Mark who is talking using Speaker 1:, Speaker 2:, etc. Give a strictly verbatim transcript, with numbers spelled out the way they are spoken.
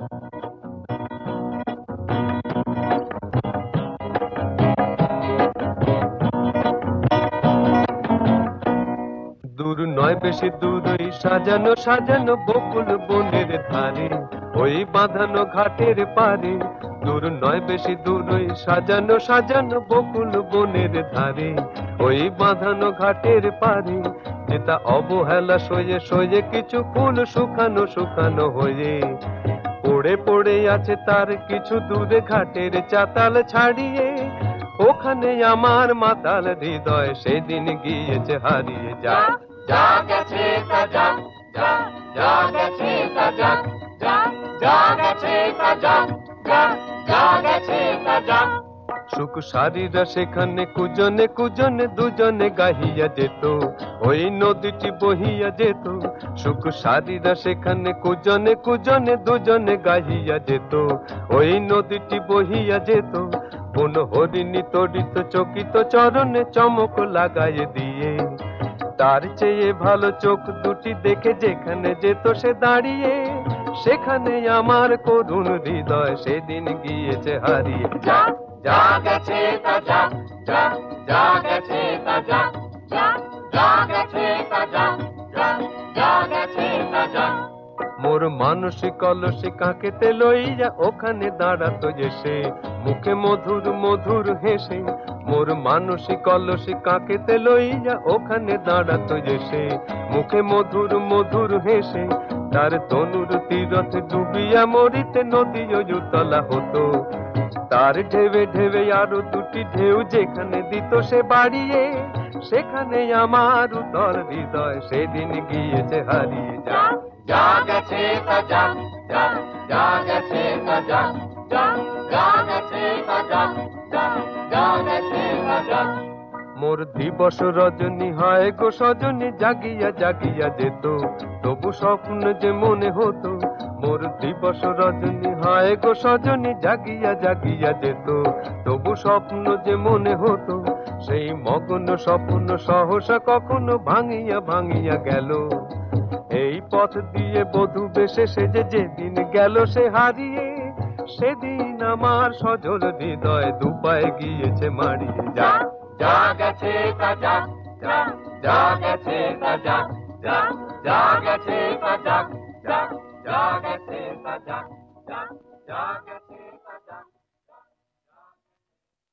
Speaker 1: দূর নয় বেশি দূর ওই সাজানো সাজানো বকুল বনের ধারে, ওই বাঁধানো ঘাটের পারে। দূর নয় বেশি দূর ওই সাজানো সাজানো বকুল বনের ধারে, ওই বাঁধানো ঘাটের পারে। যেটা অবহেলা সয়ে সয়ে কিছু ফুল শুকানো শুকানো হয়ে পড়ে পড়ে আছে তার কিছু দূরে ঘাটের চাতাল ছাড়িয়ে। ওখানে আমার মাতাল হৃদয় সেদিন গিয়েছে হারিয়ে। যা
Speaker 2: যা গেছে তা যাক, যা যা গেছে তা যাক, যা যা গেছে তা যাক, যা যা গেছে তা যাক।
Speaker 1: সুখ সারিরা সেখানে কুজনে কুজনে দুজনে গাহিয়া যেত, ওই নদীটি বহিয়া যেত। সুখ সারিরা সেখানে কুজনে কুজনে দুজনে গাহিয়া যেত, ওই নদীটি বহিয়া যেত। বন হরিণী তড়িত চকিত চরণে চমক লাগাইয়ে দিয়ে, তার চেয়ে ভালো চোখ দুটি দেখে যেখানে যেত সে দাঁড়িয়ে। সেখানে আমার করুণ হৃদয় সেদিন গিয়েছে হারিয়ে।
Speaker 2: যা যা গেছে তা যাক, যা যা গেছে তা যাক, যা যা গেছে তা যাক, যা যা গেছে তা যাক।
Speaker 1: মোর মানসিক কলসি কাকেতে লইয়া ওখানে দাঁড়াতো এসে, মুখে মধুর মধুর হেসে। মোর মানসিক কলসি কাকেতে লইয়া ওখানে দাঁড়াতো এসে, মুখে মধুর মধুর হেসে। তার তনুর তীরথ ডুবিয়া মরিতে নদী উতলা হতো, তার ঢেবে ঢেবে আরো দুটি ঢেউ যেখানে দিত সে বাড়িয়ে। সেখানে আমার উতল হৃদয় সেদিন গিয়েছে হারিয়ে। যা
Speaker 2: যা গেছে তা যাক, যা যা গেছে তা যাক, যা যা গেছে তা যাক, যা যা গেছে তা যাক।
Speaker 1: মোর দিবস রজনী হয় গো সজনী জাগিয়া জাগিয়া যেত, তবু স্বপ্ন যে মনে হতো। মোর দিবস রজনী হয় গো সজনী জাগিয়া জাগিয়া যেত, তবু স্বপ্ন যে মনে হতো। সেই মগ্ন স্বপ্ন সহসা কখনো ভাঙিয়া ভাঙিয়া গেল। এই পথ দিয়ে বধূ বেশে সেজে যেদিন গেল সে হারিয়ে। সেদিন আমার সজল হৃদয় দুপায়ে গিয়েছে মারিয়ে। যা
Speaker 2: যা গেছে তা যাক, যা যা গেছে তা যাক, যা যা গেছে তা যাক, যা যা গেছে তা যাক, যা যা গেছে।